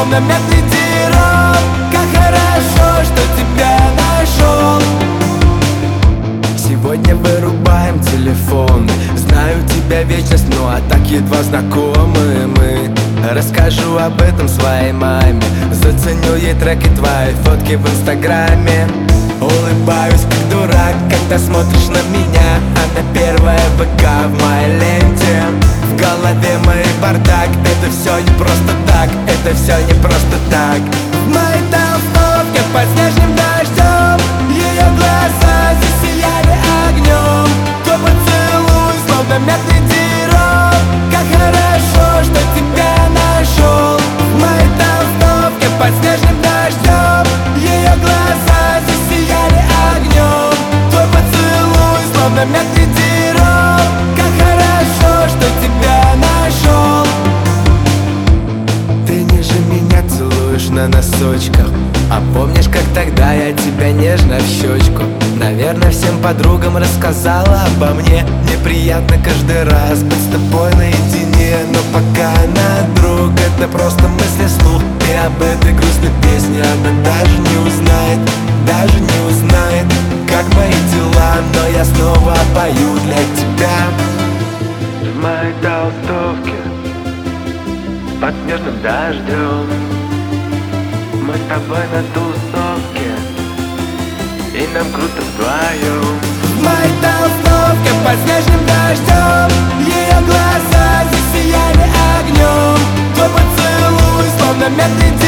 словно медведеров. Как хорошо, что тебя нашел. Сегодня вырубаем телефон. Знаю тебя вечность, ну а так едва знакомы мы. Расскажу об этом своей маме. Заценю ей треки, твои фотки в инстаграме. Улыбаюсь как дурак, когда смотришь на меня. Она первая ВК в моей ленте. В голове мой бардак. Это все не просто так, это все не просто так. В моей толстовке под снежным дождем ее глаза засияли огнем. Твой поцелуй словно медведеров. Как хорошо, что тебя нашел. В моей толстовке под снежным дождем ее глаза засияли огнем. Твой поцелуй словно медведеров. Как хорошо, что тебя нашел. Ты ниже меня целуешь на носочках. А помнишь, как тогда я тебя нежно в щечку? Наверное, всем подругам рассказала обо мне. Мне приятно каждый раз быть с тобой наедине. Но пока она друг, это просто мысли вслух. И об этой грустной песне она даже не узнает. Даже не узнает, как мои дела. Но я снова пою для тебя. В моей толстовке под снежным дождем мы с тобой на тусовке, и нам круто вдвоем. В моей толстовке под снежным дождем ее глаза засияли огнем. Твой поцелуй словно медведь.